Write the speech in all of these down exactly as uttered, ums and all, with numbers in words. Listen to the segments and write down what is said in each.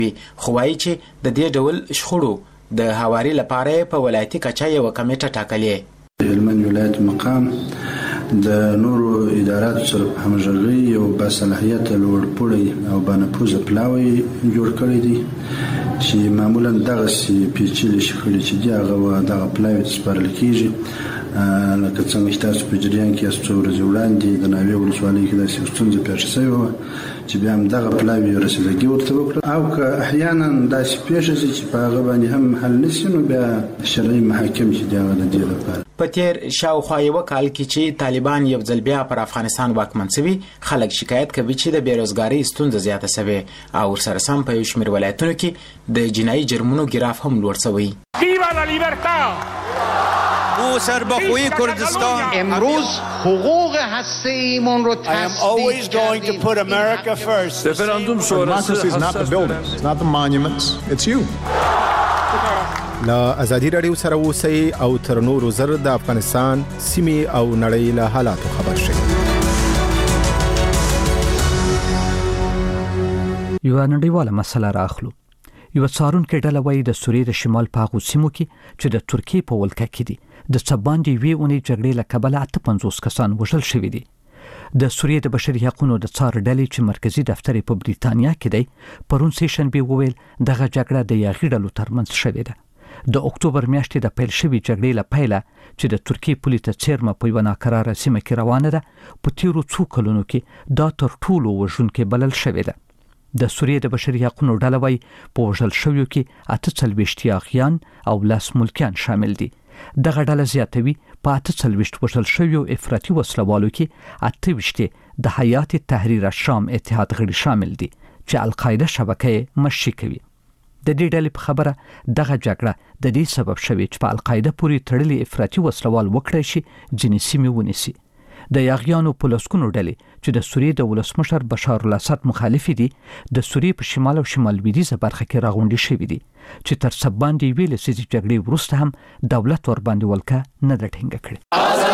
خو وایي چې د دې ډول شخړو د هواري لپاره په ولایتي کچه یوه کمیټه ټاکلې. هلمند ولایت مقام د نورو اداراتو سره په همغږۍ یو باصلاحیته لوړپوړی او بانفوذه پلاوی جوړ کړی دی چې معمولا دغسې پیچلې شخړې چې دي هغه دغه پلاوي ته سپارل کېږي. لکه څنګه چې تاسو په جریان کې یاست څو ورځې وړاندې د ناوې ولسوالۍ کې داسې یوه ستونزه پېښه شوې وه چې بیا هم دغه پلاوي رسیدګي ورته وکړه، او که احیانا داسې پېښه شي چې په هغه باندې هم حل نه شي نو بیا شرعي محاکم چې دي هغه د دې لپاره. په تېر شاوخوا یوه کال کې چې طالبان یو ځل بیا پر افغانستان واکمن شوي، خلک شکایت کوي چې د بېروزګارۍ ستونزه زیاته شوې او ورسره سم په یو شمېر ولایتونو کې د جنایي جرمونو ګراف هم لوړ شوی. او سربخوی کردستان امروز حقوق هسته‌ایمون رو always going to put America first. Referendum sonrası is not the buildings, it's not the monuments, it's you. لا ازادي رادیو سره اوسئ او تر نورو زر د افغانستان سیمې او نړۍ له حالاتو خبر شئ. یو نړیواله مسله راخلو. یو څارونکو ډله وایي د سوریې د شمال په هغو سیمو کې چې د ترکیې په ولکه کې دي د څه باندې یوې اونۍ جګړې له کبله اته پنځوس کسان وژل شوي دي. د سوریې د بشري حقونو د څار ډلې چې مرکزي دفتر یې په بریتانیا کې دی پرون سه شنبې وویل دغه جګړه د یاغي ډلو ترمنځ شوې ده. د اکتوبر میاشتې د پیل شوي جګړې له پیله چې د ترکیې پولې ته څیرمه په یوه ناکراره سیمه کې روانه ده په تیرو څو کلونو کې دا تر ټولو وژونکې بلل شوې ده. د سوریې د بشري حقونو ډله وایي په وژل شویو کې اته څلوېښت یاغیان او لس ملکیان شامل دي. دغه ډله زیاتوي په اته څلوېښت وژل شویو افراطي وسلوالو کې اته ویشت د حیات تحریر الشام اتحاد غړي شامل دي چې القاعده شبکه مشي کوي. د دې ډلې په خبره دغه جګړه د دې سبب شوی چې په القاعده پورې تړلي افراطي وسلوال وکړی شي ځینې سیمې ونیسي. د یاغیانو په لسګونو ډلې چې د سوریې د ولسمشر بشار الاسد مخالفې دي د سوریې په شمال او شمال لویدیځه برخه کې راغونډې شوي دي چې تر څه باندې یوې لسیزې جګړې وروسته هم دولت ورباندې ولکه نه ده ټینګه کړې.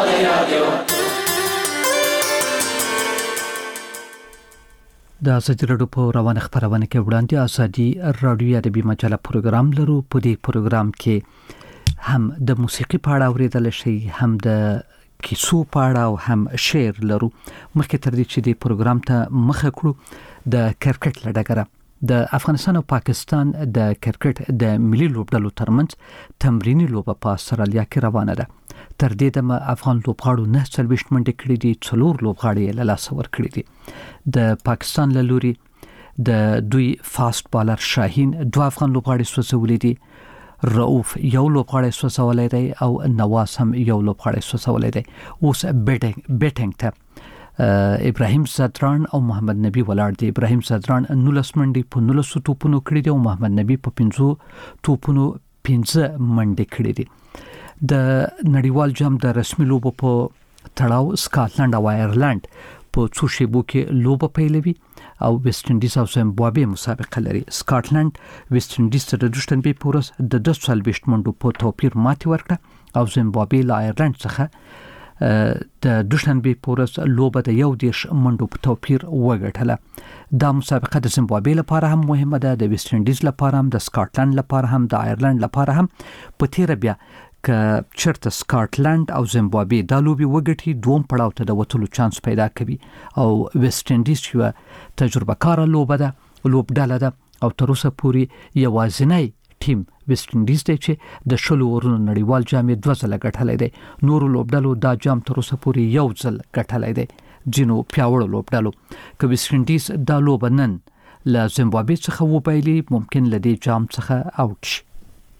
د ازادي راډیو په روانه خپرونه کې وړاندې ازادي راډیو ادبي مجله پروګرام لرو. په دې پروګرام کې هم د موسیقي په اړه اورېدل شي، هم د کیسو په اړه او هم شعر لرو. مخکې تر دې چې د پروګرام ته مخه کړو د کرکټ له ډګره د افغانستان او پاکستان د کرکټ د ملي لوبډلو ترمنځ تمریني لوبه په استرالیا کې روانه ده. تر دې دمه افغان لوبغاړو نه څلوېښت منډې کړې دي، څلور لوبغاړي یې له لاسه ورکړي دي. د پاکستان له لوري د دوی فاست بالر شاهین دوه افغان لوبغاړي سوځولي دي. رؤوف یو لوبغاړی سوځولی دی او نواز هم یو لوبغاړی سوځولی دی. اوس بیټینګ بیټینګ ته ابراهیم زدران او محمد نبی ولاړ دي. ابراهیم زدران نولس منډې په نولسو توپونو کړي دي او محمد نبی په پنځو توپونو پنځه منډې کړي دي. د نړیوال جام د رسمي لوبو په تړاو سکاټلند او آیرلند په څو شیبو کې لوبه پیلوي او ویسټ انډیز او زیمبابوې مسابقه لري. سکاټلند ویسټ انډیز ته د دوشنبې په ورځ د دوه څلوېښت منډو په توپیر ماتې ورکړه او زیمبابوې له آیرلند څخه د دوشنبې په ورځ لوبه د یو دېرش منډو په توپیر وګټله. دا مسابقه د زیمبابوې لپاره هم مهمه ده، د ویسټ انډیز لپاره هم، د سکاټلند لپاره هم، د آیرلند لپاره هم. په تیره بیا که چرته سکاټلند او زیمبابوې دا لوبې وګټي دوم پړاو ته د وتلو چانس پیدا کوي او ویسټ انډیز یوه تجربه کاره لوبه ده لوبډله ده او تر اوسه پورې یوازینی ټیم ویسټ انډیز دی چې د شلو اورونو نړیوال جام یې دوه ځله ګټلی دی. نورو لوبډلو دا جام تر اوسه پورې یو ځل ګټلی دی. ځینو پیاوړو لوبډلو که ویسټ انډیز دا لوبه نن له زیمبابوې څخه وبایلي ممکن له دې جام څخه اوټ شي.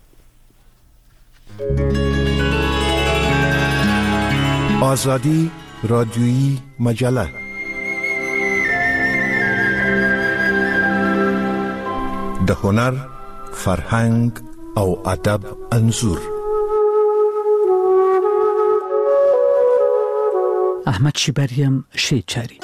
آزادی رادیویی مجله د هنر، فرهنګ او ادب انځور. احمد شیبریم شیچاری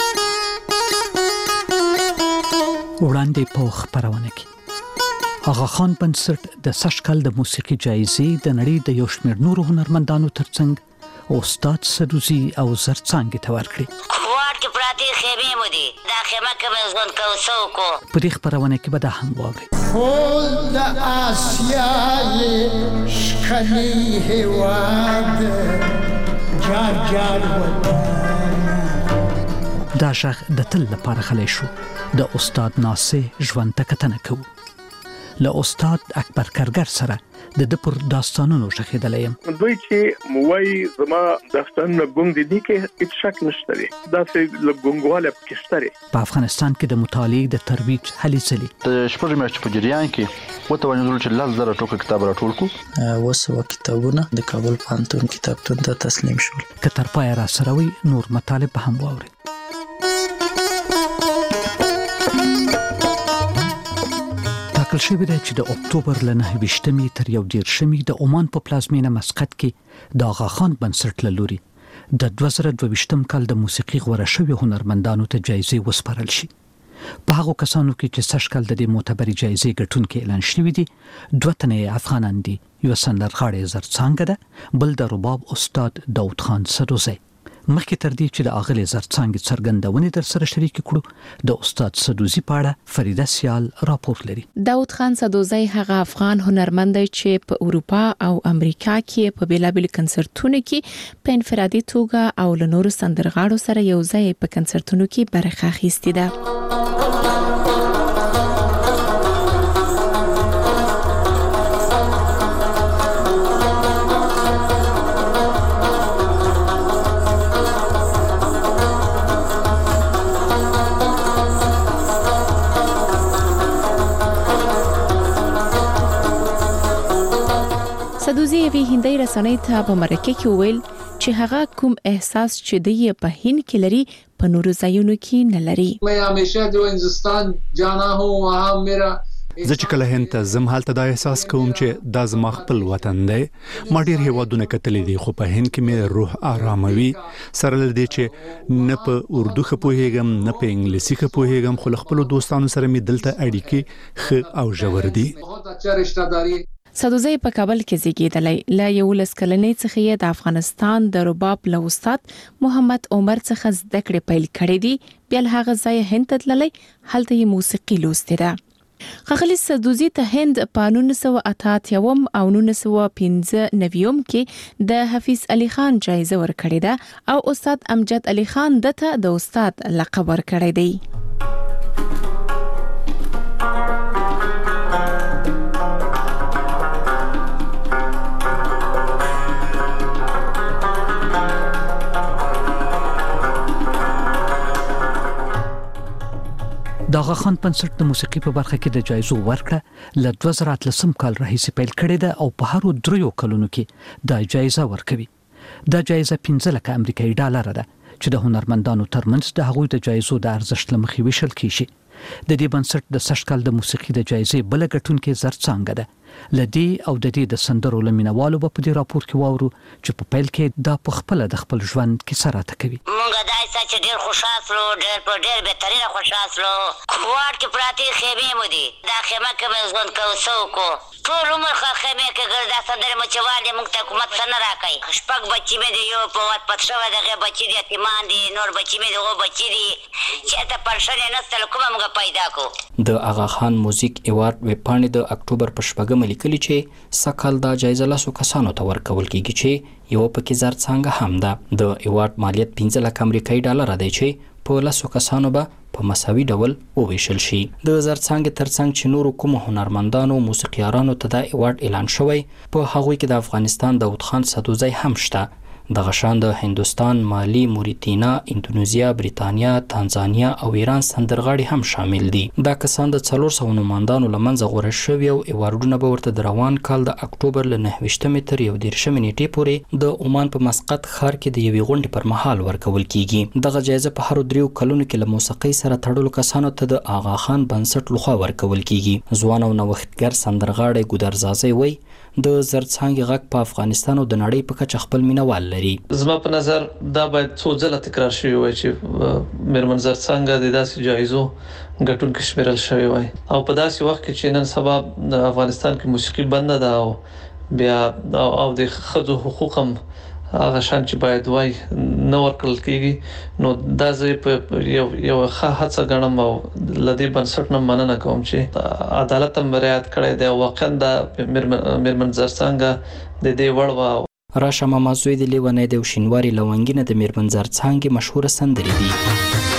وړاندې په خپرونه کې آغا خان بنسټ د سږ کال د موسیقي جایزې د نړۍ د یو شمېر نورو هنرمندانو ترڅنګ استاد سروزي او زرڅانګې ته ورکړې. غواړ کې پراتی خیمه مو دي دا خیمه کې مې ځون کوسو کو په دې خبرونه کې به دا هم واوري ټول د آسیای شکنی هواد جار جار دا شخ د تل لپاره خلای شو د استاد ناصر ژوند تکتنه کو له استاد اکبر کرګر سره د د پر داستانونو شخیدلیم دوی چې موای زما داستانونه ګونګ دي کې هیڅ شک نشته دی دا چې ګونګواله پکشتره په افغانستان کې د مطالعې د ترویج هلي ځلي د شپږ میاشتې په جریان کې وته ونیول چې لاس زره ټوکه کتاب راټول کو وسو کتابونه د کابل پانتون کتابتون ته تسلیم شول کتر پای را سروي نور مطالب هم واوري ټاکل شوی دی چې د اکتوبر له نهه ویشتمې تر یو دیرشمې د عمان په پلازمینه مسقط کې د آغا خان بنسټ له لوري د دوه زره دوه ویشتم کال د موسیقي غوړه شوی هنرمندانو ته جایزې وسپارل شي په هغو کسانو کې چې سږ کال د دې معتبرې جایزې ګټونکي اعلان شوي دي دوه تنې افغانان دي یو سندرغاړی زرڅانګه ده بل د رباب استاد داود خان سدوزی مخکې تر دې چې د اغلې زرڅانګې څرګندونې در سره شریک کړو د استاد سدوزی په اړه فریده سیال راپور لري داود خان سدوزی هغه افغان هنرمند دی چې په اروپا او امریکا کې په بیلابل کنسرتونو کې په انفرادي توګه او له نورو سندرغاړو سره یو ځای په کنسرتونو کې برخه اخیستې ده سدوزی وی هندۍ رسنۍ ته په مرکه کې ویل چې هغه کوم احساس چې د یې په هند کې لري په نورو ځایونو کې نه لري مې همیشه د هندستان جانا هو وها میرا زه چې کله هند ته زم حالت دا احساس کوم چې دا زما خپل وطن دی ما ډیر هیوادونه کتلې دي خو په هند کې مې روح آراموي سره لدې چې نه په اردو خپوهېږم نه په انګلیسي خپوهېږم خو خپل دوستانو سره مې دلته اړیکې خ او ژور دي سدوزی په کابل کې زیږیدلی له یو لس کلنۍ څخه یې د افغانستان د رباب له استاد محمد عمر څخه زده کړې پیل کړې دي بیا له هغه ځایه هند ته تللی هلته یې موسیقي لوستې ده ښاغلي سدوزی ته هند په نولس سوه اته اتیا او نولس سوه پنځه نوي کې د حفیظ علي خان جایزه ورکړې ده او استاد امجد علي خان دته د استاد لقب ورکړی دی د آغا خان بنسټ د موسیقي په برخه کې د جایزو ورکړه له دوه زره اتلسم کال راهیسې پیل کړې ده او په هرو دریو کلونو کې دا جایزه ورکوي دا جایزه پنځه لکه امریکایي ډالر ده چې د هنرمندانو ترمنځ د هغوی د جایزو د ارزښت له مخې ویشل کیږي د دې بنسټ د سږ کال د موسیقي د جایزې بل ګټونکې زرڅانګه ده لدی او د دې د سندرو لمینوالو په دې راپور کې واورو چې په پیل کې دا په خپل د خپل ژوند کې سره تکوي مونږ دای چې ډېر خوشاله وو ډېر په ډېر بهترینه خوشاله وو خواړ کې پراتی خیمه مو دي دا خیمه کې مې ځون کوسو کو ټول عمر خیمه کې ګرځا سندره مچواله مونږ ته حکومت څنګه راکای شپږ بچی مې دی یو په وات پښه دغه بچی دي یتیمان دي نور بچی مې دغه بچی دي چې ته پرشن نه ستل کومه مونږ پیدا کو د آغا خان موزیک ایوارډ ویب پاڼې د اکتوبر په شپږم لیکلي چې سکهال دا جایزه لاسو کسانو ته ورکول کیږي چې یو پکې زرڅانګه هم ده د ایوارډ مالیت پنځه لک امریکایي ډالر دی چې په لاسو کسانو به په مساوي ډول وویشل شي د زرڅانګې ترڅنګ چې نورو کوم هنرمندانو موسیقیارانو ته دا ایوارډ اعلان شوی په هغوی کې د افغانستان داود خان سدوزی هم شته د غشان د هندستان، مالی، موریتانا، اندونیزیا، بریتانیا، تانزانیا او ایران سندرغاړي هم شامل دي. دا کسان د څلور سوه نوماندانو لمنځه غوړه شوي او ایوارډونه به ورته د روان کال د اکتوبر له نهه ویشتمې تر یو دېرشمې نیټې پورې د عمان په مسقط ښار کې د یوې غونډې پر مهال ورکول کیږي. دغه جایزه په هرو دریو کلونو کې له موسیقۍ سره تړلو کسانو ته د آغا خان بنسټ لخوا ورکول کیږي. ځوان او نوښتګر سندرغاړی ګودرزازی وایي د زرڅانګې غږ په افغانستان او د نړۍ په کچه خپل مینوال لري. زما په نظر دا باید څو ځله تکرار شوی وای چې میرمن زرڅانګه د داسې جایزو ګټونکې شمیرل شوی وای او په داسې وخت کې چې نن سبا د افغانستان کې موسیقي بنده ده او بیا او د ښځو حقوق هم هغه شان چې باید وای نو ورکل کیږي نو دا زه په یو یو ښه هڅه غنم او لدی بنسټ نه مننه کوم چې عدالت هم رعایت کړی دی واقعا د میرمن زرڅانګه د دې وړ و راشه ماما زوی د لیونی د شینواري لونګینه د میرمن زرڅانګې مشهور سندرې دي.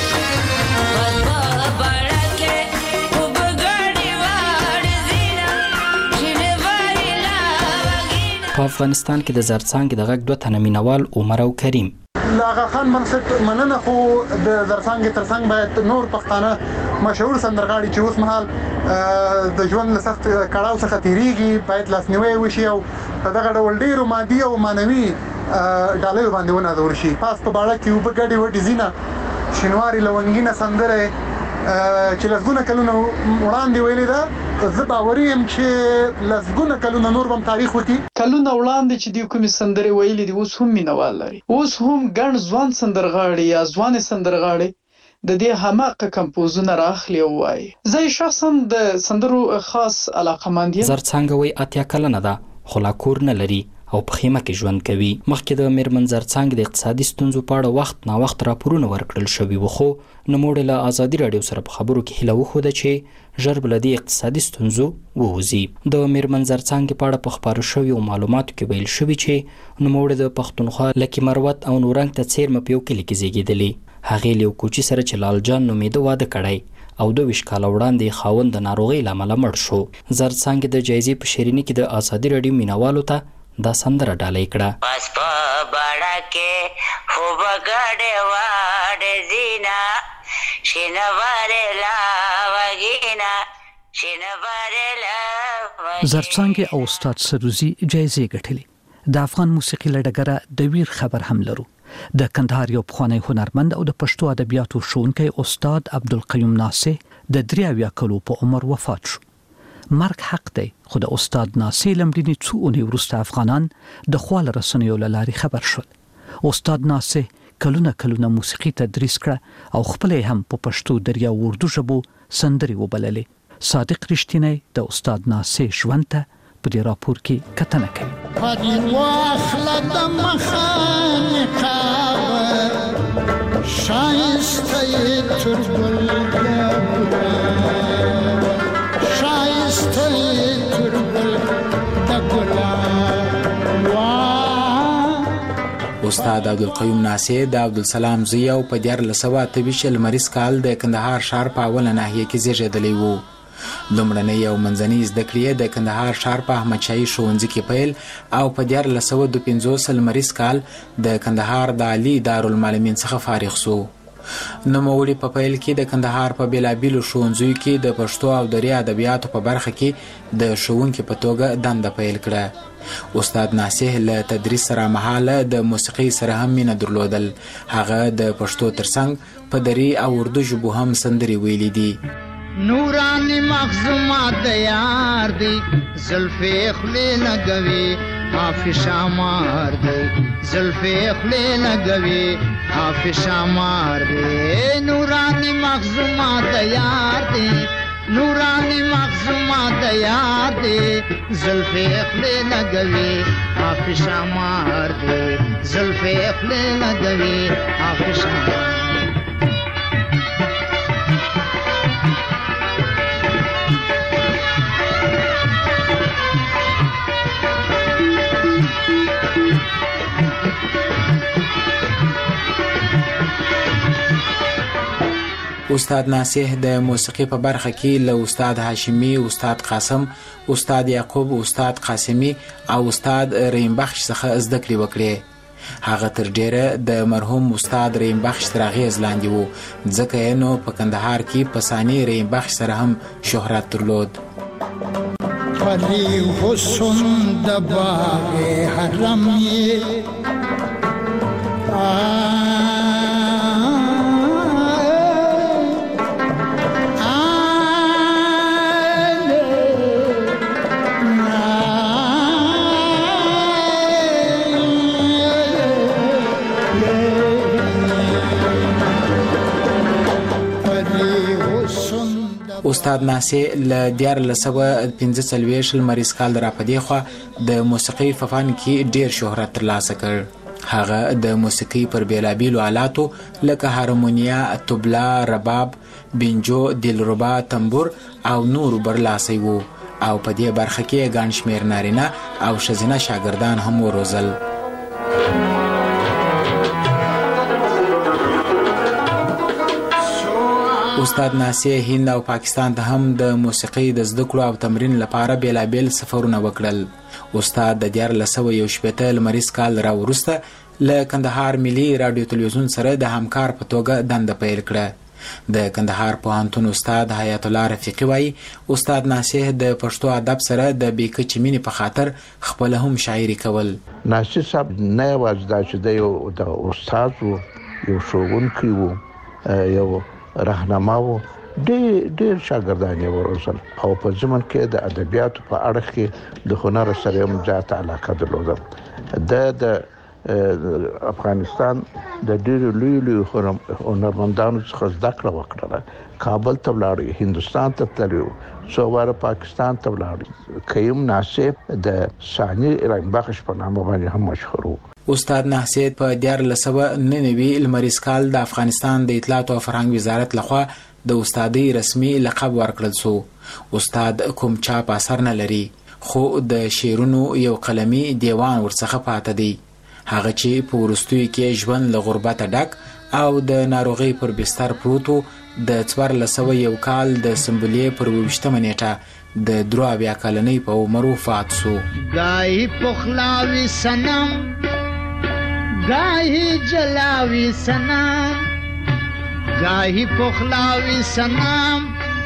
په افغانستان کې د زرڅانګې د غږ دوه تنه مینوال عمر او کریم لاغا خان منصب مننه خو د زرڅانګې ترڅنګ باید نور پښتانه مشهور سندرغاړي چې اوس مهال د ژوند له سخت کړاو څخه تیریږي باید لاسنیوي وشي او په دغه ډول ډیرو مادي او معنوي ډالۍ باندې ونازول شي. پاس په باړه کې وب ګډي وډي زینا شینواري لونګینه سندره چې لږونه کلونه وړاندې ویلې ده زه باوري یم چې لږونه کلونه نور هم تاریخ وکړي. کلونه وړاندې چې د کومې سندرې ویلې دي اوس هم مینوال لري. اوس هم ګڼ ځوان سندرغاړي یا ځوان سندرغاړي د دې هماغه کمپوزونه راخلي او وایي. زه شخصا د سندرو خاص علاقمند یم. زرڅانګه وایي اتیا کلنه ده خو لا کور نه لري او په خیمه کې ژوند کوي. مخکې د میرمن زرڅانګې د اقتصادي ستونزو په اړه وخت نا وخت راپورونه ورکړل شوي وو خو نوموړې له ازادي راډیو سره په خبرو کې هیله وښوده چې ژر به له دې اقتصادي ستونزو ووځي. د میرمن زرڅانګې په اړه په خپارو شویو معلوماتو کې ویل شوي چې نوموړې د پښتونخوا لکي مروت او نورنګ ته څیرمه په یو کلي کې زیږېدلې. هغې له یو کوچي سره چې لالجان نومېده واده کړی او دوه ویشت کاله وړاندې خاوند د ناروغۍ له امله مړ شو. زرڅانګې د جایزې په شیریني کې د ازادي راډیو مینوالو ته دا سندره ډالۍ کړه. پس په باړه کې خو بغړې واړې زینا شینوارې لا وګینا شینوارې لا. زرڅانګې او استاد سروزي جایزې ګټلې. د افغان موسیقي لډګره د ویر خبر هم لرو. د کندهار یو پخوانی هنرمند او د پښتو ادبیاتو ښوونکی استاد عبدالقیوم ناصح د درې اویا کلو په عمر وفات شو. مرګ حق دی خو د استاد ناصح لمړني څو اونۍ وروسته افغانان د خواله رسنیو له لارې خبر شول. استاد ناصح کلونه کلونه موسیقي تدریس کړه او خپل هم په پښتو دریا او اردو ژبو سندرې وبللې. صادق رښتینی د استاد ناصح ژوند ته په دې راپور کې کتنه کوي. پدې واخله د مخانه کاوه شایسته یې تر ګل شایسته یې تر ګل د ګلان. استاد عبدالقیوم ناصح د عبدالسلام زوی او په دیارلس سوه اته ویشت لمریز کال د کندهار ښار په اوله ناحیه کې زیږېدلی و. لومړنۍ او منځنۍ زده کړې د کندهار ښار په احمدشاهي ښوونځي کې پیل او په دیارلس سوه دوه پنځوس لمریز کال د کندهار د عالي دارالمعلمین څخه فارغ سو. نوموړي په پیل کې د کندهار په بېلابېلو ښوونځیو کې د پښتو او دري ادبیاتو په برخه کې د ښوونکي په توګه دنده پیل کړه. استاد ناصح له تدریس سره مهاله د موسیقۍ سره هم مینه درلودل. هغه د پښتو ترڅنګ په دري او اردو ژبو هم سندرې ویلي دي. نورانی مخزومات د یار دی زلفې خولې لګوي حافظ شامار دی زلفې خولې لګوي حافظ شامار دی. نورانی مخزومات د یار دی نورانی مخزومات د یار دی زلفې خولې لګوي حافظ شامار دی زلفې خولې لګوي حافظ شامار. استاد ناصح د موسیقي په برخه کې له استاد هاشمي، استاد قاسم، استاد یعقوب، استاد قاسمي او استاد رحیم بخش څخه زده کړې وکړې. هغه تر ډیره د مرحوم استاد رحیم بخش تر اغیز لاندې وو ځکه یې نو په کندهار کې په ثاني رحیم بخش سره هم شهرت درلود. پری حسن د باغ حرم یې استاد ناصح له دیارلس سوه پنځه څلوېښت لمریز کال راپدې خوا د موسیقۍ په فن کې ډیر شهرت ترلاسه کړ. هغه د موسیقي پر بیلابیلو آلاتو لکه هارمونیا، طبلا، رباب، بینجو، دلربا، تنبور او نور برلاسی وو او په دې برخه کې ګڼ شمېر نارینه او ښځینه شاګردان هم وروزل. استاد ناسیه هند او پاکستان ته هم د موسیقي د زده کړو او تمرین لپاره بیلابیل سفرونه وکړل. استاد د دیارلس سوه یو شپېته لمریز کال راوروسته له کندهار ملي راډیو تلویزیون سره د همکار په توګه دنده پیل کړه. د کندهار پوهنتون استاد حیات الله رفیقي وایي استاد ناسیه د پښتو ادب سره د بیکچې مینې په خاطر خپله هم شاعري کول. ناسیه صاحب نه یوازې دا چې د یو د استاد و، یو ښوونکی و، یو راهنما و، ډېر ډېر شاګردان یې وروزل او په ضمن کې د ادبیاتو په اړخ کې د هنر سره هم زیاته علاقه درلوده. د د افغانستان د ډېرو لویو لویو هنرمندانو څخه زده کړه وکړله. کابل ته ولاړ، هندوستان ته تللی و، څو واره پاکستان ته ولاړ. قیوم ناصر د ثاني رنګ بخش په نامه باندې هم مشهور و. استاد نحسید په دیارلس سوه نهه نوي لمریز کال د افغانستان د اطلاعات او فرهنګ وزارت لخوا د استادۍ رسمي لقب ورکړل شو. استاد کوم چاپ اثر نه لري خو د شعرونو یو قلمي دیوان ورڅخه پاتې دی. هغه چې په وروستیو کې ژوند له غربته ډک او د ناروغۍ پر بستر پروت و د څوارلس سوه یو کال د سنبلې پر اوویشتمه نیټه د درې اویا کلنۍ په عمر وفات شو. گاهی پخلاوی صنم گاهی جلاوی صنم گاهی پخلاوی صنم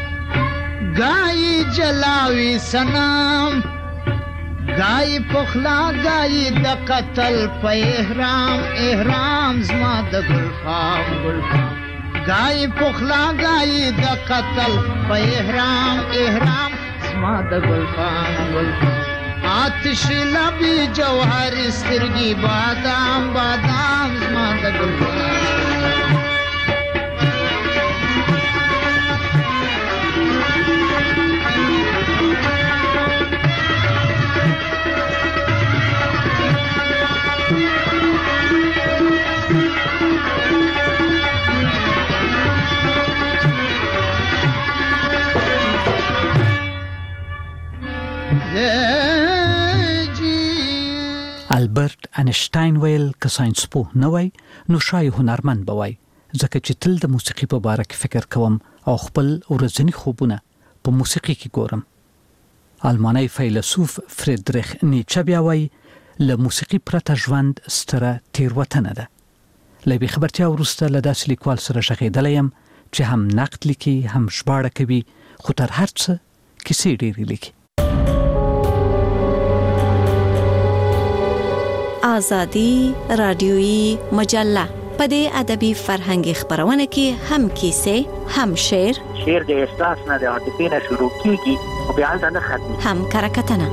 گاهی جلاوی صنم گاهی پخلا گاهی د قتل په احرام احرام زما د ګلخام ګلخام گاهی پخلا گاهی د قتل په احرام احرام زما د ګلخام ګلخام آتش لبی جوهر سترگی بادام بادام زما د ګلخام. البرت انشتاین ویل که ساينس پوه نه وای نو شای هنرمند بوای، ځکه چې تل د موسیقي په باره کې فکر کوم او خپل ورځنی خوبونه په موسیقي کې ګورم. آلمانی فیلسوف فریدریخ نیچه بیا وای له موسیقي پرته ژوند ستره تیروتنه ده. له بې خبرتیا وروسته له داسې لیکوال سره ږغېدلی یم چې هم نقد لیکي هم ژباړه کوي خو تر هر څه کیسې ډېرې لیکي. آزادی رادیویی مجله په دې ادبي فرهنګي خبرونه کې هم کیسې هم شعر شعر د احساس نه د عاطفې نه شروع کیږي او بیا هلته نه ختمي هم کرکټنه.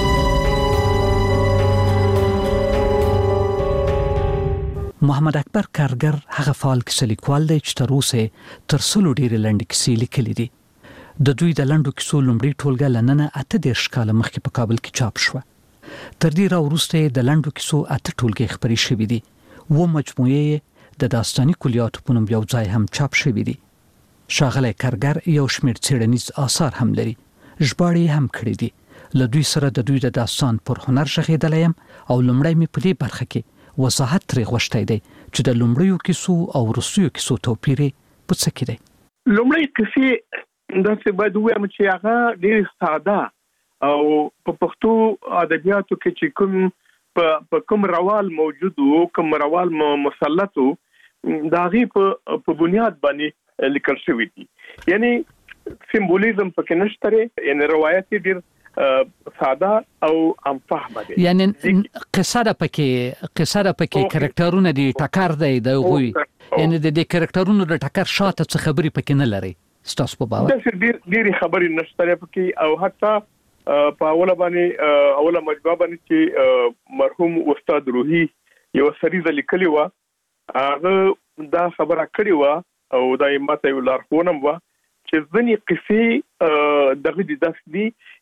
محمد اکبر کارګر هغه فعال کیسه لیکوال دی چې تر اوسه تر سلو ډېرې لنډې کیسې لیکلي دي. د دوی د لنډو کیسو لومړۍ ټولګه له ننه اته دېرش کاله مخکې په کابل کې چاپ شوه. تر دې راوروسته د لنډو کیسو اته ټولګې خپرې شوې دي. و مجموعې د داستاني کلیاتو په نوم یو ځای هم چاپ شوې دي. ښاغلی کارګر یو شمېر څېړنیز آثار هم لري، ژباړې هم کړي دي. له دوی سره د دوی د داستان پر هنر ږغېدلی یم او لومړی مې په دې برخه کې وضاحت ترې غوښتی دی چې د لومړیو کیسو او وروستیو کیسو توپیر په څه کې دی. لومړی کیسې داسې باید ووایم چې هغه ډېرې ساده او په پښتو ادبیاتو کې چې کوم په کوم روال موجود وو، کوم روال مسلط وو، د هغې په بنیاد باندې لیکل شوي دي. یعنی سمبولیزم پکې نشته دی، یعنی روایت یې ډېر ساده او عام فهمه دي. یعنی قصه ده پکې قصه ده پکې کرکټرونه دي، ټکر دی د هغوی، یعنی د دې کرکټرونو د ټکر شاته څه خبرې پکې نه لري. ستاسو په باور داسې ډېرې خبرې نشته دی پکې. او حتی په اوله باندې اوله مجموعه باندې چې مرحوم استاد روحي یو سریزه لیکلې وه، هغه دا خبره کړې وه او دا یې ماته یو لارښوونه وه چې ځینې قصې دغه دي داسې دي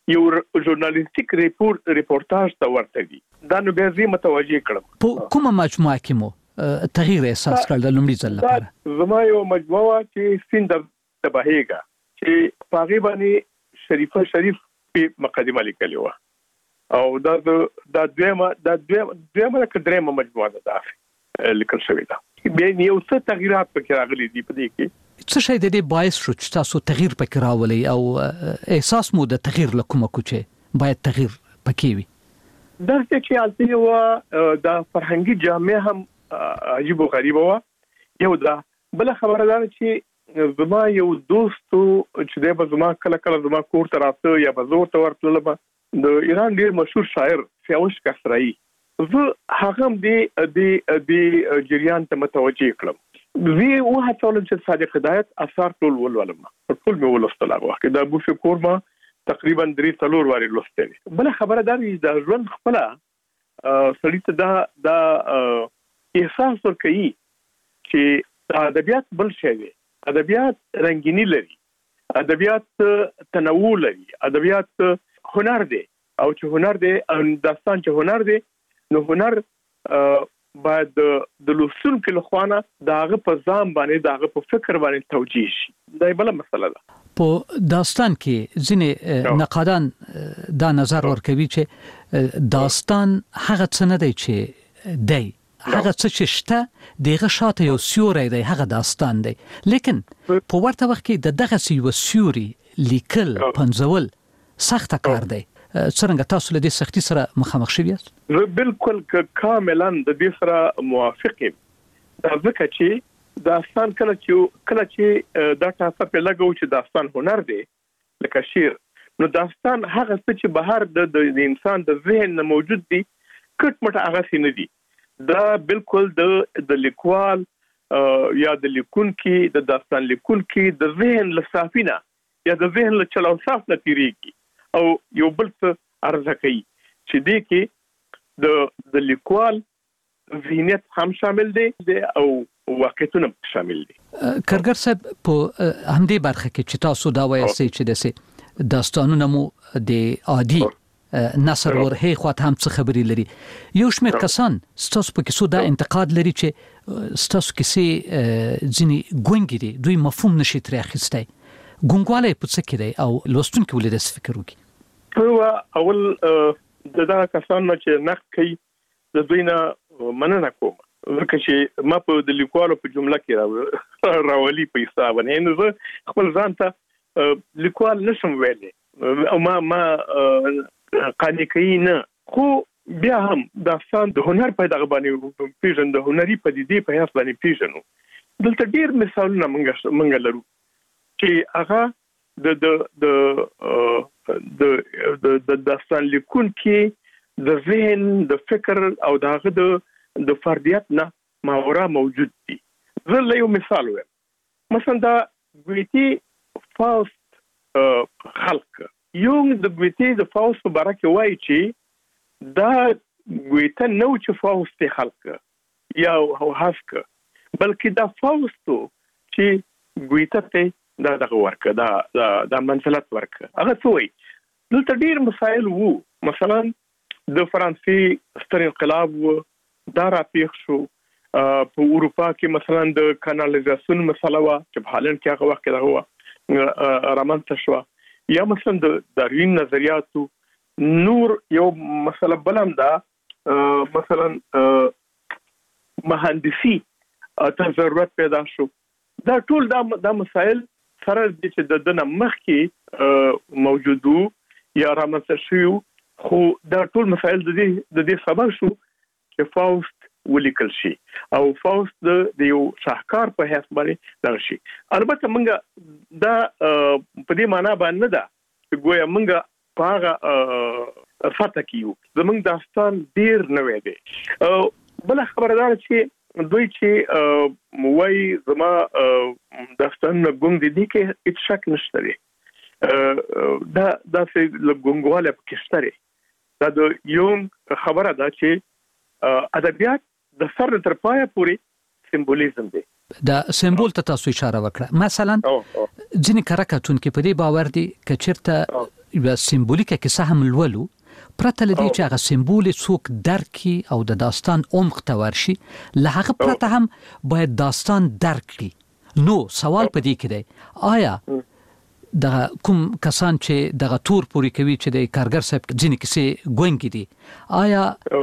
یو ژورنالیستیک ریپورت ریپورتاج ته ورته دي. دا نو به زه متوجه کړم. په کومه مجموعه کې مو تغییر احساس کړل د لومړي ځل لپاره؟ زما یو مجموعه چې سیند د بهیګا چې پاغي باندې شریفه شریف په مقدمه لیکلی و او دا د دویمه د دویمه کډرمه مجموعه ده لیکل شوی ده. به یو څه تغیرات پکې راغلي دي په دې کې. څه شي د دې باعث شو چې تاسو تغییر پکې راولي او احساس مو د تغییر لکومه کوچه باید تغییر پکې وي؟ دا چې البته و د فرهنګي جامعه هم عجیب او غریب و. یو دا بل خبره ده چې زما یو دوستو چې د زما کله کله زما کور ته راځي یا بزور ته ورتلل د ایران ډیر مشهور شاعر سیاوش کسرایی، زه هغه د د د جریان ته متوجه کړم. وی او هڅول چې صادق هدایت اثر ټول ولولم ټول مې ولستل هغه وخت د ابو شکور ما تقریبا درې څلور واري لوستل. بل خبره ده د ژوند خپل سړی ته دا دا احساس ورکړي چې ادبیات بل شی دی، ادبیات رنگینی لري، ادبیات تنوع لري، ادبیات هنر دی او چې هنر دی داستان چې هنر دی نو هنر باید د لوستونکو لخوانه داغه په ځان باندې داغه په فکر باندې توجیه شي. دا بل مسله ده. په داستان کې ځینې نقادان دا نظر ورکوي چې داستان هغه څه نه دی چې دی، هغه څه چې شته دغه شاته یو سیوری دی، هغه داستان دی. لیکن په ورته وخت کې د دغه یو سیوري لیکل پنځول سخت کار دی. څنګه تاسو له دې سختي سره مخامخ شوی یاست؟ زه بالکل کاملا د دې سره موافق یم. دا ځکه چې داستان کله چې کله چې دا تاسو په لګو چې داستان هنر دی لکه شعر، نو داستان هغه څه چې بهر د انسان د ذهن نه موجود دي کټ مټ هغه څه نه دي. دا بالکل د د لیکوال یا د لیکونکي د داستان لیکونکي د ذهن لصافینه یا د ذهن له چلو صاف نه تیریږي او یو بل څه ارزه کوي چې دې کې د د لیکوال ذهنیت هم شامل دی او واقعیتونه شامل دي. کارګر صاحب په همدې برخه کې چې تاسو دا وایي چې د داستانونو مو د عادي نصر ورهي خواته هم څه خبري لري، یو شمېر کسان ستاسو په کیسو دا انتقاد لري چې ستاسو کیسې ځینې ګونګې دي، دوی مفهوم نشي ترې اخیستی. ګونګواله په څه کې دی او لوستونکي ولې داسې فکر وکړي؟ په اول د دا کسانو چې نقد کوي د دوی نه مننه کوم، ځکه چې ما په د لیکوالو په جمله کې راولي په حساب نه نو زه خپل ځان ته لیکوال نشم ویلي او ما ما قانع کوي نه، خو بیا هم داستان د هنر په دغه باندې پیژن د هنري پدیدې په هیڅ باندې پیژنو. دلته ډیر مثالونه مونږ مونږ لرو چې هغه د د د د داستان لیکونکي د ذهن د فکر او دغه د د فردیت نه ماورا موجود دي. زه له یو مثال وایم، مثلا دا ګویتي فاوست خلق یونګ د ګویتي د فاوست په اړه کې وایي چې دا ګویته نو چې فاوست خلق یا او حسک بلکې دا فاوستو چې ګویته ته دا دغه ورکه دا دا منزلت ورکه هغه څوی. دلته ډیر مسائل وو، مثلا د فرانسې ستر انقلاب دا را پیښ شو په اروپا کې، مثلا د کانالیزاسیون مسله وا چې په هالند کې هغه وخت کې راغوا رامنځته شو، یا مثلا د داروین نظریاتو نور یو مسله بلم دا مثلا مهندسي ته ضرورت پیدا شو. دا ټول دا د مسائل سره چې د دنه مخ کې موجودو یا رامنځته شو، خو دا ټول مسائل د دې د دې سبب شو چې فاوست ولیکل شي او فاوست د یو شاهکار په حیث باندې دغه شي. البته موږ دا په دې معنا باندې ده چې ګویا موږ په هغه فتح کیو زموږ داستان ډیر نوې دی. بل خبردار چې دوی چې موای زما داستان ګونګ دي کې هیڅ شک نشته دی. دا دا چې لګونګواله پکې شته. دا د یو خبره ده چې ادبیات د سر تر پایه پورې سمبولیزم دی. دا سمبول ته تاسو اشاره وکړه. مثلا ځینې کارکاتونکو په دې باور دي چې چیرته یو سمبولیکه کیسه هم لولو پرته لدی چې هغه سمبول څوک درکي او د داستان عمق ته ورشي، له هغه پرته هم باید داستان درک کړي. نو سوال په دې کې دی، آیا د کوم کسان چې دغه تور پوری کوي چې د کارګر صاحب ځینې کیسې ګونګې دي، آیا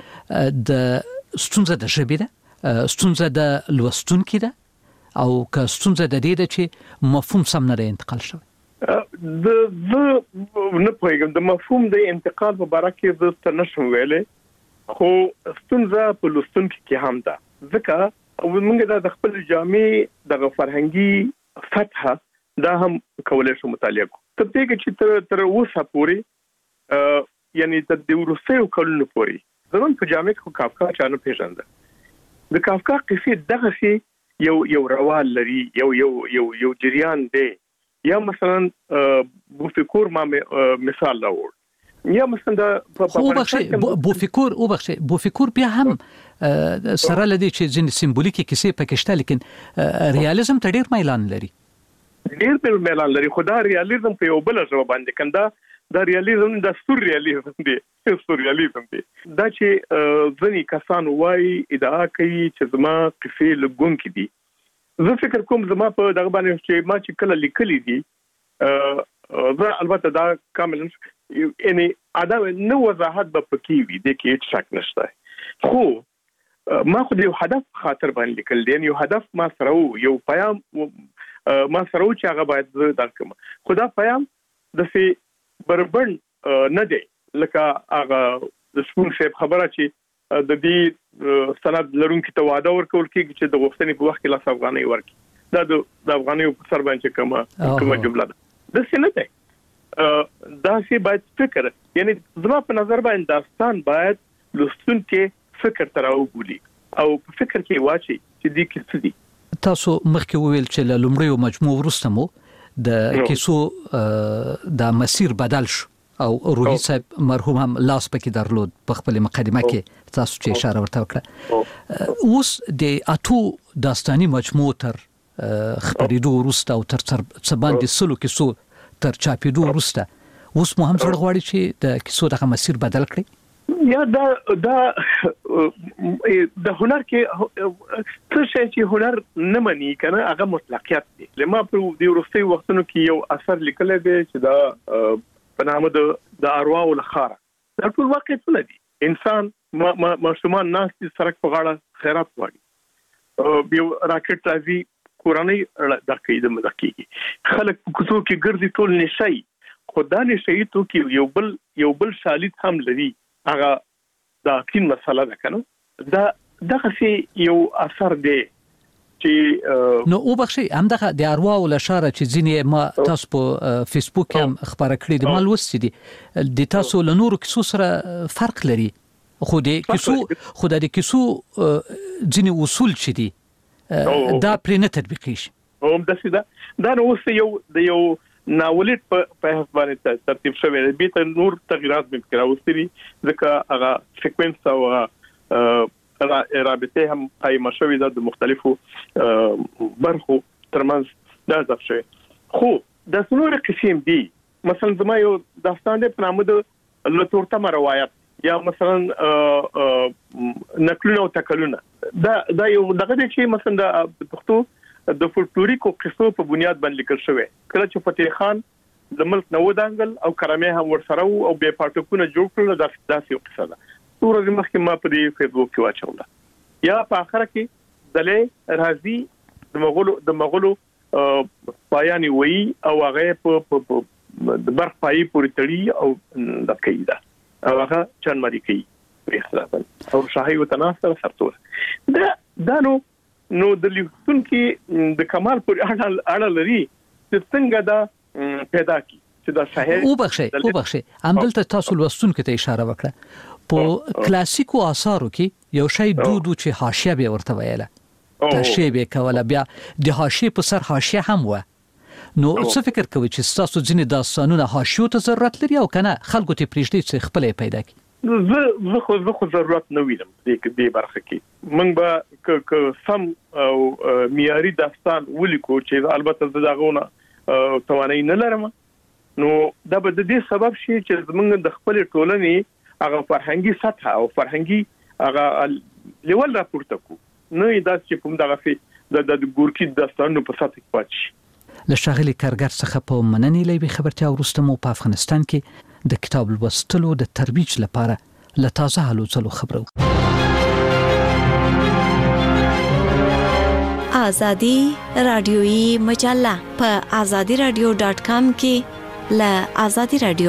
د ستونزه د ژبې ده، ستونزه د لوستونکي ده، او که ستونزه د دې ده چې مفهوم سم نه انتقال شوی؟ د زه نه پوهیږم د مفهوم د انتقال په اړه کې زه څه نشم ویلې، خو ستونزه په لوستونکي کې هم ده، ځکه موږ د خپل جامع د فرهنګي سطح دا هم کولای شو مطالعه کو. تر دې کې چې تر تر اوسه پورې یعنی د وروستیو کلونو پورې زمون په جامع کې کافکا چانه پیژنده. د کافکا قصې دغه شی یو یو روان لري، یو یو یو یو جریان دی. یا مثلا بوفیکور ما مثال راوړ، یا مثلا د خو بخښه بوفیکور او بخښه بوفیکور بیا هم سره لدی چې ځین سمبولیکي کیسې پکشته، لیکن ریالیزم ته ډیر میلان لري. ډیر په میلان لري، خو دا ریالیزم په یو بل ځای باندې کنده، دا ریالیزم د سور ریالیزم دی، سور ریالیزم دی. دا چې ځنی کسان وایي ادعا کوي چې زما قصې لګون کې دي. زه فکر کوم زما په دغه باندې چې ما چې کله لیکلي دي، زه البته دا کامل یعنی ادا نو وضاحت به پکې وي، د کې هیڅ شک نشته، خو ما خو د یو هدف خاطر باندې لیکل دي، یو هدف ما سره وو، یو پیام ما سره وو چې هغه باید زه درکم. خو دا پیام د سي بربند نه دی لکه هغه د شپون صاحب خبره چې د دې سند لرونکو ته وعده ورکول کېږي چې د غوښتنې په وخت کې لاس افغانۍ ورکړي. دا د افغانۍ په سر باندې کومه کومه جمله ده، د څه نه دی. دا سي باید فکر، یعنی زما په نظر باندې داستان باید لوستونکو فکر تر او بولی او په فکر کې واچي چې دې کې څه دي. تاسو مخکې وویل چې له لومړیو مجموعو وروسته مو د کیسو د مسیر بدل شو او روحي صاحب مرحوم هم لاس پکې درلود په خپل مقدمه کې، تاسو چې اشاره ورته وکړه. اوس د اتو داستاني مجموعو تر خبرېدو وروسته او تر څه باندې سلو کیسو تر چاپېدو وروسته اوس مو هم زړه غواړي چې د کیسو دغه مسیر بدل کړئ؟ یا دا دا د هنر کې څه شي چې هنر نه مني کنه هغه مطلقیت دی. لما په دې وروستي وختونو کې یو اثر لیکل دی چې دا په نامه د د ارواح لخاره، دا ټول واقع څه دي. انسان ما ماشومان ناس دي سرک په غاړه خیرات وایي، یو راکټ راځي کورنۍ د کېده مدکیږي، خلک په کوڅو کې ګرځي ټول نشي، خو دا نشي ته کې یو بل یو بل شالید هم لري، هغه دا کین مسله ده کنه. دا دغه سي یو اثر دی چې نو او بخشي هم دغه د ارواح ول اشاره چې ځینې ما تاسو په فیسبوک هم خبره کړې دي، ما لوستې دي د تاسو له نورو کیسو سره فرق لري، خو د کیسو خو د کیسو ځینې اصول چې دي دا پرې نه تطبیق کیږي. هم د سیده دا نو اوس یو د یو ناولید په باندې ترتیب شوی دی، به نور تغیرات به راوستي ځکه هغه سیکوینس او رابطه هم قائم شوی د مختلفو برخو ترمنځ دا ځف شوی. خو د څلور قسم دي، مثلا زما یو داستان دی په نامه د لتورته روایت، یا مثلا نقلونه او تکلونه. دا دا یو دغه دی چې مثلا د پښتو د فولکلوریکو قصو په بنیاد باندې لیکل شوی. کله چې فتح خان د ملک نو دانګل او کرامه هم ورسره او به پټکونه جوړ کړل، دا داسې یو قصه ده. ټول د مخکې ما په دې فیسبوک کې واچوله. یا په اخر کې دلې راځي د مغولو د مغولو پایانی وی او هغه په د برخ پای پورې تړي او د کیدا او هغه چن مری کوي په اختلاف او شاهي وتناصر سرتور دا دا نو نو د لیکون کې د کمال پر اړه لري چې څنګه دا پیدا کی چې دا شاهي او بخښه او بخښه همدلته تاسو لوستونکو ته اشاره وکړه. په کلاسیکو آثارو کې یو شی دودو چې حاشیه به ورته ویله، حاشیه به کوله، بیا د حاشیه په سر حاشیه هم و. نو څه فکر کوي چې تاسو ځینې داستانونه حاشیو ته ضرورت لري او کنه خلکو ته پریږدي چې خپل پیدا کړي؟ زه زه خو زه خو ضرورت نه وینم د دې برخه کې موږ به ک سم او معیاري داستان ولیکو چې البته زه داغونه توانای نه لرم نو دا به د دې سبب شي چې موږ د خپل ټولنې هغه فرهنګي سطح او فرهنګي هغه لیول راپورته کو نه دا چې کوم دغه فی د ګورکی داستانونو په سطح کې پاتې شي له شاغلي کارګر څخه په مننې لوي خبرتیا ورسته مو په افغانستان کې د کتاب لوستلو د ترویج لپاره له تازه هلو ځلو خبرو. آزادی رادیویی مجله په آزادی رادیو ډاٹ کام کې له آزادی رادیو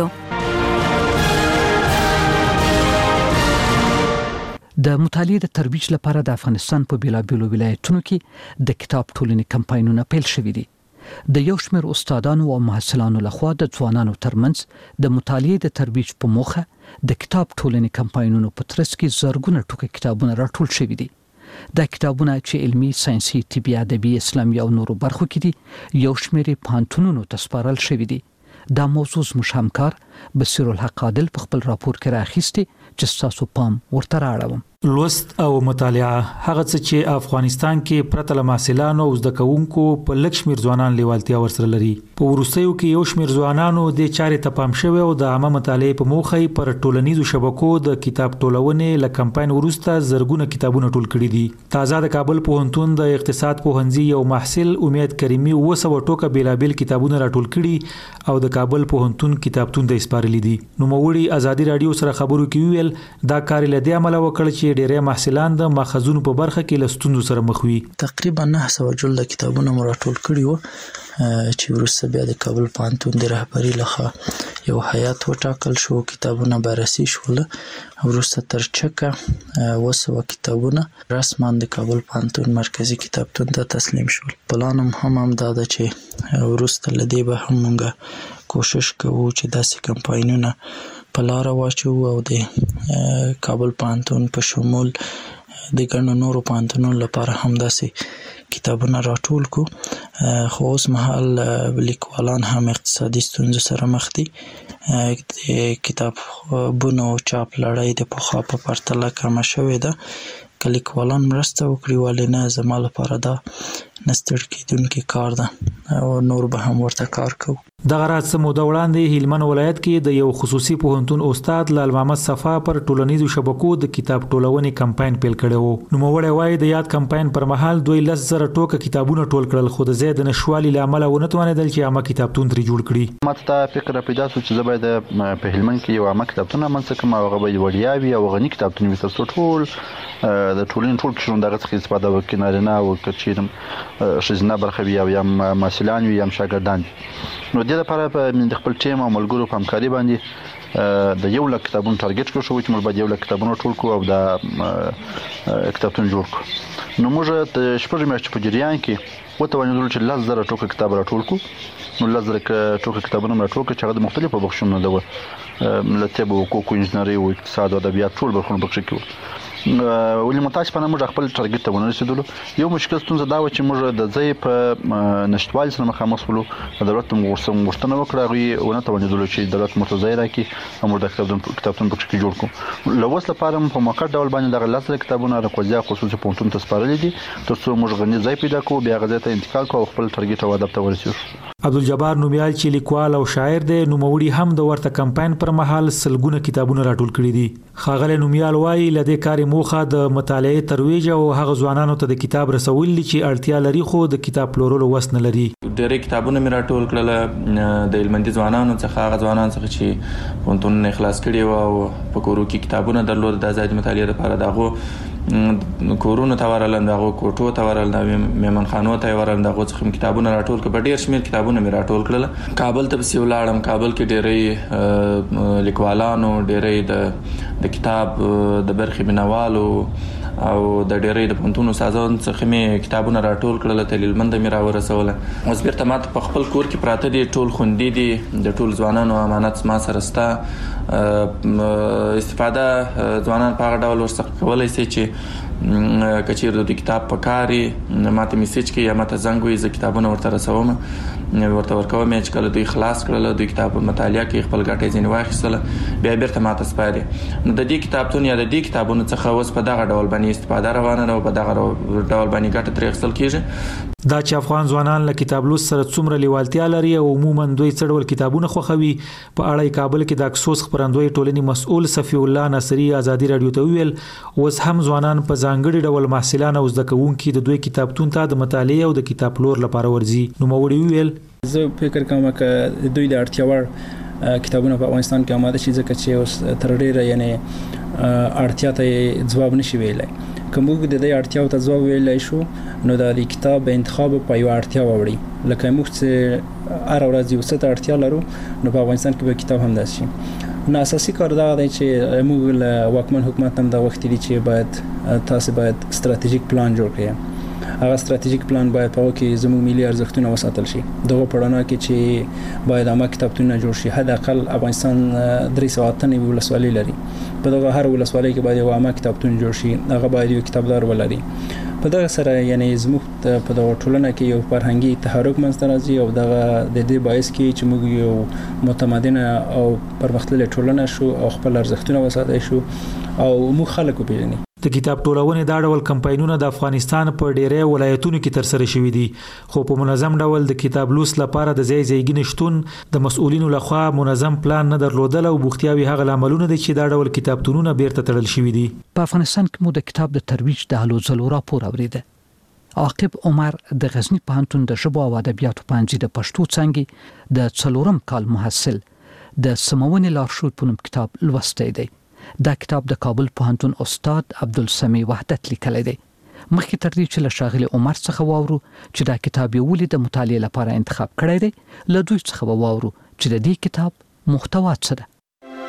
د مطالعې د ترویج لپاره د افغانستان په بیلابیلو ولایتونو کې د کتاب ټولنې کمپاینونه پیل شوي دي. د یو شمېر استادانو او محصلانو لخوا د ځوانانو ترمنځ د مطالعې د ترویج په موخه د کتاب ټولنې کمپاینونو په ترڅ کې زرګونه ټوکه کتابونه راټول شوي دي. دا کتابونه چې علمي، ساينسي، طبي، ادبي، اسلامي او نورو برخو کې دي یو شمېر پوهنتونونو ته سپارل شوي دي. دا موضوع زموږ همکار بصیر الحق عادل په خپل راپور کې راخیستي چې تاسو پام ورته راړوم. لوست او مطالعه هغه څه چې افغانستان کې پرته له محصلانو او زده کوونکو په لږ شمېر ځوانان لیوالتیا ورسره لري. په وروستیو کې یو شمېر ځوانانو د چارې ته پام شوی او د عامه مطالعې په موخه پر ټولنیزو شبکو د کتاب ټولونې له کمپاین وروسته زرګونه کتابونه ټول کړي دي. تازه د کابل پوهنتون د اقتصاد پوهنځي یو محصل امید کریمي وسو ټوکه بیلابل کتابونه راټول کړي او د کابل پوهنتون کتابتون د اسپارلي دي. نو موړي آزادي رادیو سره خبرو کې ویل دا کار له دې عمله وکړ چې ډېری محصلان د ماخذونو په برخه کې له ستونزو سره مخ وي. تقریبا نه سوه جلده کتابونه مو راټول کړي وو چې وروسته بیا د کابل پوهنتون د رهبرۍ لخوا یو هیات وټاکل شو، کتابونه بررسي شول، وروسته تر چکه اووه سوه کتابونه رسما د کابل پوهنتون مرکزي کتابتون ته تسلیم شول. پلان هم همدا ده چې وروسته له دې به هم موږ کوشش کوو چې داسې کمپاینونه په لاره واچو او د کابل پوهنتون په شمول د ګڼو نورو پوهنتونونو لپاره هم داسې کتابونه راټول کو. خو اوس مهال لیکوالان هم اقتصادي ستونزو سره مخ دي. د کتابونو چاپ لړۍ د پخوا په پرتله کمه شوې ده. که لیکوالان مرسته وکړي ولې نه، زما لپاره دا نه ستړي کېدونکی کار ده او نور به هم ورته کار کوو. دغه راز څه موده وړاندې هلمند ولایت کې د یو خصوصي پوهنتون استاد لال محمد صفا پر ټولنیزو شبکو د کتاب ټولونې کمپاین پیل کړی و. نوموړی وایي د یاد کمپاین پر مهال دوی لس زره ټوکه کتابونه ټول کړل خو د ځای د نشوالي له امله ونه توانېدل چې عامه کتابتون ترې جوړ کړي. ما ته فکر پیدا شو چې زه باید په هلمند کې یو عامه کتابتون رامنځته کړم او هغه به وړیا وي او غني کتابتون وي تر څو ټول د ټولنې ټول قشرونه دغه څخه استفاده وکړي، نارینه او که چیرې ښځینه برخه وي او یا محصلان وي یا شاګردان وي. نو د دې لپاره په د خپل ټیم او ملګرو په همکاري باندې د یو لک کتابونو ټارګټ کړو شو چې موږ باید یو لک کتابونه ټول کړو او دا کتابتون جوړ کړو. نو موږ د شپږ میاشتې په جریان کې وتوانېدلو چې لس زره ټوکه کتاب راټول کړو. نو لس زره ټوکه کتابونه راټول کړو چې هغه د مختلفو بخشونو ده، له طب او حقوق، انجنیري او اقتصاد او ادبیات ټول برخونه پکې کې. ولې متاسفانه موږ خپل ټارګټ ته ونه رسیدلو. یو مشکل ستونزه دا و چې موږ د ځای په نشټوالي سره مخامخ شولو. دولت موږ غوښتنه وکړه، هغوی ونه توانېدلو چې دولت موږ ته ځای راکړي او موږ د کتابتون پکې جوړ کړو. له اوس لپاره په موقت ډول باندې دغه لس زره کتابونه رقوزیا خصوصي پوهنتون ته سپارلي دي تر څو موږ غني ځای پیدا کړو، بیا هغه ځای ته انتقال کړو او خپل ټارګټ او هدف ته ورسېږو. عبدالجبار نومیال چې لیکوال او شاعر دی، نوموړي هم د ورته کمپاین پر مهال سلګونه کتابونه راټول کړي دي. ښاغلی نومیال وایي له دې کارې موخه د مطالعې ترویج او هغه ځوانانو ته د کتاب رسول دي چې اړتیا لري خو د کتاب پلورلو وس نه لري. ډېرې کتابونه مې راټول کړل د هلمندي ځوانانو څخه، هغه ځوانان څخه چې پوهنتونونه خلاص کړي وو او په کورو کې کتابونه درلود د ازادي مطالعې لپاره. دغه کورونو ته ورغلم، دغه کوټو ته ورغلم، د میهمانخانو ته ورغلم، دغه څخه کتابونه راټول کړل. په ډېر شمېر کتابونه مې راټول کړل. کابل ته پسې ولاړم. کابل کې ډېری لیکوالانو، ډېری د د کتاب د برخې مینوالو او د ډېری د پوهنتون استادانو څخه مې کتابونه راټول کړل. تل هلمند مې راورسوله. اوس بیرته ماته په خپل کور کې پراته دي، ټول خوندي دي، د ټول ځوانانو امانت ما سره شته. استفاده ځوانان په هغه ډول ورڅخه کولی شي چې کچیر د کتاب په کاری ماته میسج کې یا ماته زنګ وي ز کتابونه ورته رسوم ورته ورکوم چې کله دوی خلاص کړل دوی کتاب مطالعه کې خپل ګټې ځین واخیستل بیا بیرته ماته سپاري نو د دې کتابتون یا د دې کتابونو څخه اوس په دغه ډول باندې استفاده روانه ده او په دغه ډول باندې ګټه ترې اخیستل کیږي دا چې افغان ځوانان له کتاب لوست سره څومره لیوالتیا لري او عموما دوی څړول کتابونه خوښوي په اړه کابل کې د اکسوس خبرندوی ټولنې مسؤل صفی الله نصری ازادي رادیو ته ویل اوس هم ځوانان په ځانګړي ډول محصلان او زده کوونکي د دوی کتابتون ته د مطالعه او د کتاب لور لپاره ورځي نو موړي ویل زه فکر کوم چې دوی د اړتیا وړ کتابونه په افغانستان کې آماده شي ځکه چې اوس تر ډیره یعنی اړتیا ته ځواب نشي ویلای کومه د دې اړتیاو ته ځواب ویلای شو نو د کتاب انتخاب په یو اړتیا وړي لکه موږ چې هر ورځ یو څه اړتیا لرو نو په افغانستان کې به کتاب هم داسي نو اساسي کار دا دی چې موږ له واکمن حکومت هم دا وخت دي چې باید تاسو باید ستراتیژیک پلان جوړ کړئ هغه ستراتیژیک پلان باید په کې زموږ ملي ارزښتونه وساتل شي دغه پړاونه کې چې باید عامه کتابتونونه جوړ شي حد اقل افغانستان درې سوه اته نوي ولسوالۍ لري په دغه هر ولسوالۍ کې باید یو عامه کتابتون جوړ شي هغه باید یو کتابدار ولري په دغه سره یعنی زموږ په دغه ټولنه کې یو فرهنګي تحرک منځته راځي او دغه د دې باعث کې چې موږ یو متمدنه او پرمختللې ټولنه شو او خپل ارزښتونه وساتای شو او موږ خلک وپیژنو د کتاب ټولونې دا ډول کمپاینونه د افغانستان په ډیری ولایتونو کې تر سره شوي دي خو په منظم ډول د کتاب لوست لپاره د ځای ځایګي نشټون د مسؤلینو لخوا منظم پلان نه درلودل او بوختیاوي هغه عملونه دي چې دا ډول کتابتونونه بیرته تړل شوي دي په افغانستان کې مو د کتاب د ترویج د هلو ځلو راپور اوریده عاقب عمر د غزنی پوهنتون د ژبو او ادبیاتو پوهنځي د پښتو څانګې د څلورم کال محصل د سمونې لارښود په نوم کتاب لوستی دی دا کتاب د کابل پوهنتون استاد عبدالسمیع وحدت لیکلی دی مخکې تر دې چې له ښاغلي عمر څخه واورو چې دا کتاب یې ولې د مطالعې لپاره انتخاب کړی دی له دوی څخه به واورو چې د دې کتاب محتوا څه ده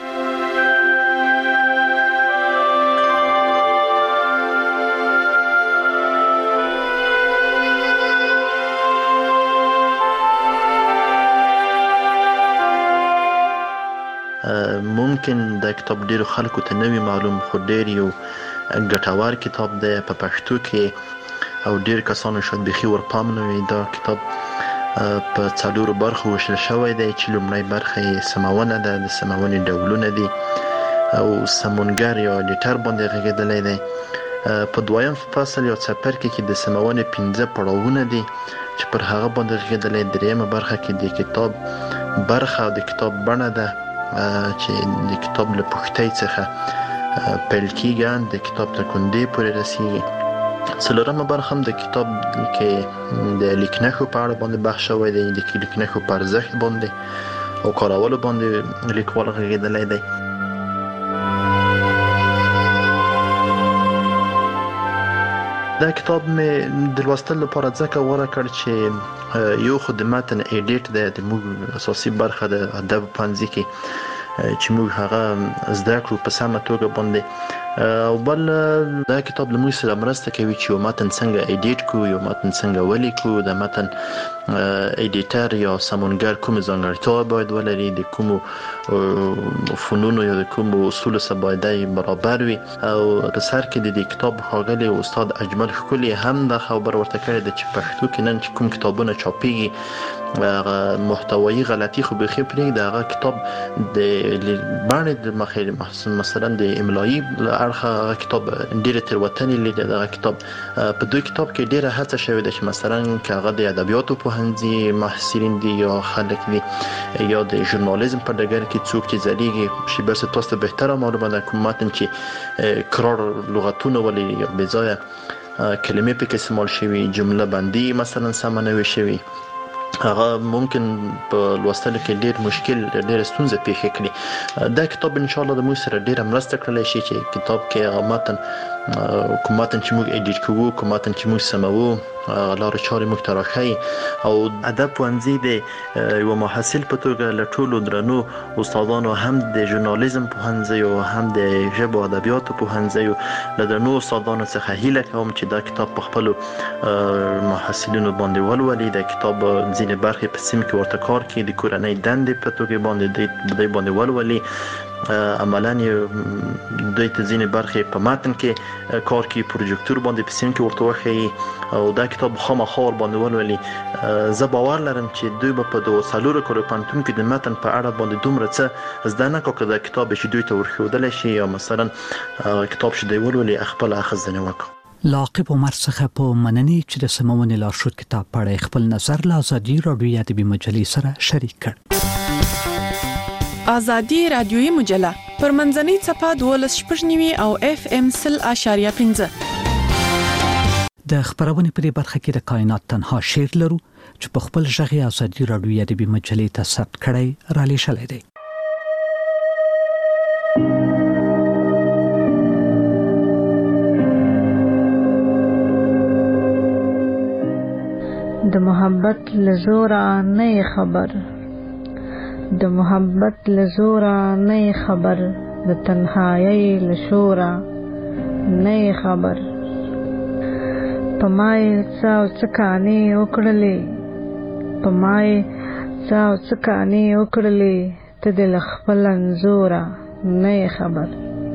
ممکن د کتاب ډیرو خلکو ته نوی معلوم خو ډیر یو ګټور کتاب دی په پښتو کې او ډیر کسانو شاید بخي ورپام نه وي دا کتاب په څلورو برخو ویشل شوی دی چې لومړی برخه یې سمونه ده د سمونې ډولونه دي او سمونګر یا لیټر باندې غږیدلی دی په دویم فصل یا څپرکي کې د سمونې پنځه پړاوونه دي چې پر هغه باندې غږیدلی دریمه برخه کې د کتاب برخه او د کتاب بڼه ده چې د کتاب له پوښتۍ څخه پیل کېږي د کتاب تر کندې پورې رسېږي څلورمه برخه هم د کتاب کې د لیکنښو په اړه باندې بحث شوی دی د لیکنښو په ارزښت باندې او کارولو باندې لیکوال غږېدلی دی دا کتاب مې د لوستلو لپاره ځکه غوره کړ چې یو خو د متن ایډیټ دی د موږ اساسي برخه د ادب پوهنځي کې چې موږ هغه زده کړو په سمه توګه باندې او بل دا کتاب له موږ سره مرسته کوي چې یو متن څنګه ایډیټ کړو یو متن څنګه ولیکو د متن ایډیټر یا سمونګر کوم ځانګړتیاوې باید ولري د کومو فنونو یا د کومو اصولو سره باید برابر وي او په سر کې د دې کتاب ښاغلي استاد اجمل ښکلي هم دا خبر ورته کړی ده چې پښتو کې نن چې کوم کتابونه چاپېږي هغه محتوایي غلطي خو بیخي پرېږده هغه کتاب د بڼې د مخې مثلا د املایي اړخه هغه کتاب ډېرې تېروتنې لري دغه کتاب په دوی کتاب کې ډېره هڅه شوې ده چې مثلا که هغه د ادبیاتو پوهنځي محصلین دي یا خلک دي یا د ژورنالیزم په ډګر کې څوک چې ځلیږي شي بس تاسو ته بهتره معلومه ده کوم متن چې کرار لغتونه ولري یا بې ځایه کلمې پکې استعمال شوي جمله بندي مثلا سمه نه وي شوي هغه ممکن په لوستلو کې ډېر مشکل ډېر ستونزه پیښ کړي دا کتاب ان شاء الله د موږ سره ډېر مرسته کړلی شي چې کتاب کې هغه متن کوم متن چې موږ ایډیټ کوو کوم متن چې موږ سموو لارې چارې موږ ته راښیي او ادب پوهنځي د یوه محصل په توګه له ټولو درنو استادانو هم د ژورنالیزم پوهنځیو هم د ژبو ادبیاتو پوهنځیو له درنو استادانو څخه هیله کوم چې دا کتاب په خپلو محصلینو باندې ولولي د کتاب ځینې برخې په سیم کې ورته کار کوي د کورنۍ دندې په توګه باندې دوی باندې ولولي عملاً دوی ته ځینې برخې په متن کې کار کوي پروجیکتور باندې په سین کې ورته وښيي او دا کتاب خامخا ور باندې ولولي. زه باور لرم چې دوی به په دوه څلور کلو پانتون کې د متن په اړه باندې دومره څه زده نه کوي دا کتاب چې دوی ته ورښودل شي یا مثلا کتاب چې دوی ولولي خپل اخذنه وکړي. لاقب عمر څخه په مننې چې د سمونې لارښود کتاب پړې خپل نظر له ازادي رادیو ادبي مجلې سره شریک کړ. ازادي رادیوي مجله پر منځنۍ صفحه دولس شپږ او اف ام صفر اشاریه پنځه. د خبرونې په برخه کې د کائنات تنها شعر لرو چې په خپل ژغې ازادي رادیو ادبي مجلې ته ثبت کړی را لېږلی دی. د محبت لزورا نه خبر د محبت لزورا نه خبر د تنهایی لشورا نه خبر پمای څاو څکانی وکړلې پمای څاو څکانی وکړلې ته د خپل انزورا نه خبر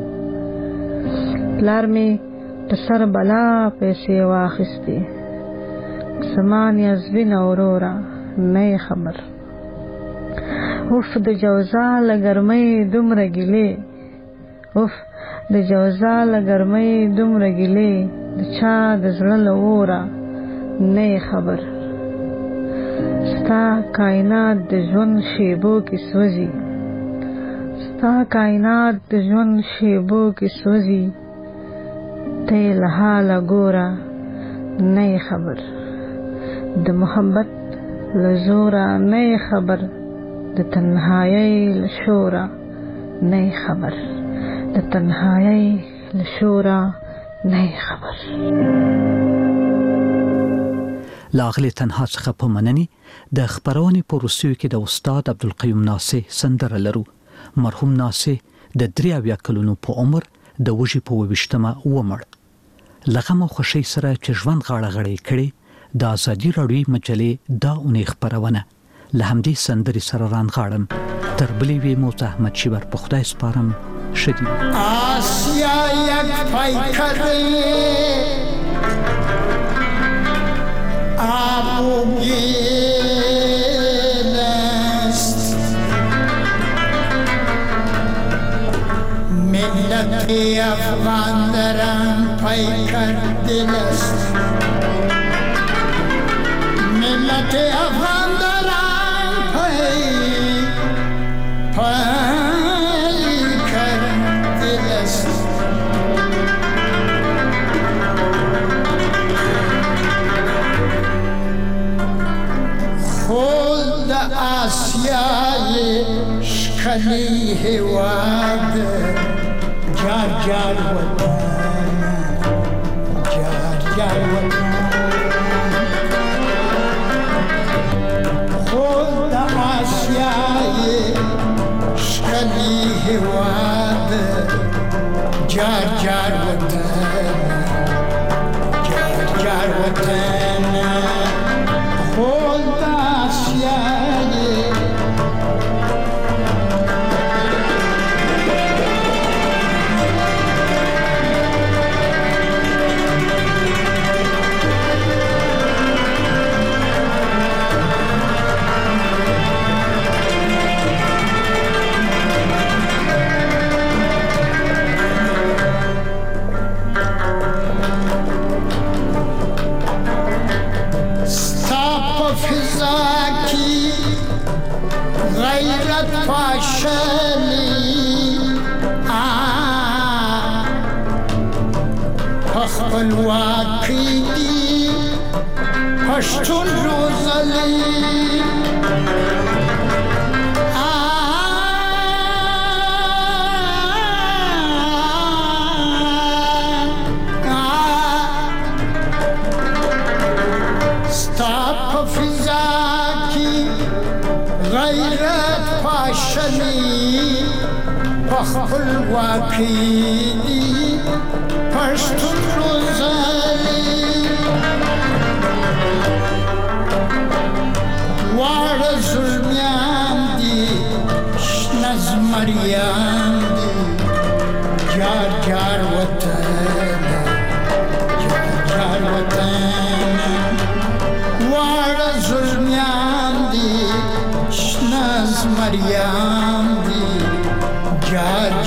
پلار می په سر بلا پیسې واخستې سمان یزبین اورورا نه خبر اوف د جوزا لګرمۍ دومره ګلې اوف د جوزا لګرمۍ دومره ګلې د چا د زړه لورا نه خبر ستا کائنات د ژوند شیبو کې سوځي ستا کائنات د ژوند شیبو کې سوځي ته له حاله ګوره نه خبر د محبت لزورا نه خبر د تنهایی لشورا نه خبر د تنهایی لشورا نه خبر. لاغلی تنها څخه په مننې د خبرونې په روسیو کې د استاد عبدالقیوم ناصر سندره لرو. مرحوم ناصر د درې اویا کلونو په عمر د وژې په ویشتمه ومړ. لغم او خوښۍ سره چې ژوند غاړه غړۍ کړي د ازادي رادیوي مجلې دا اونۍ خبرونه له همدې سندرې سره رانغاړم. تر بلې وې مو زحمت شیبر په خدای سپارم. شدید آسیا یک پیکر آب و گل است ملت افغان درم پیکر دل است ملت افغان درم پیکر دل است خود آسیای شکلی هواد جار جار وطن جار جار وطن خود آسیای شکلی هواد جار جار وطن جار جار وطن خود آسیای خپلواکي دي پښتون روزلي ستا په فضا کې غیرت پاشلي په خپلواکي دي پښتون روزلي واړه زلمیان دي شنه زمریان یاد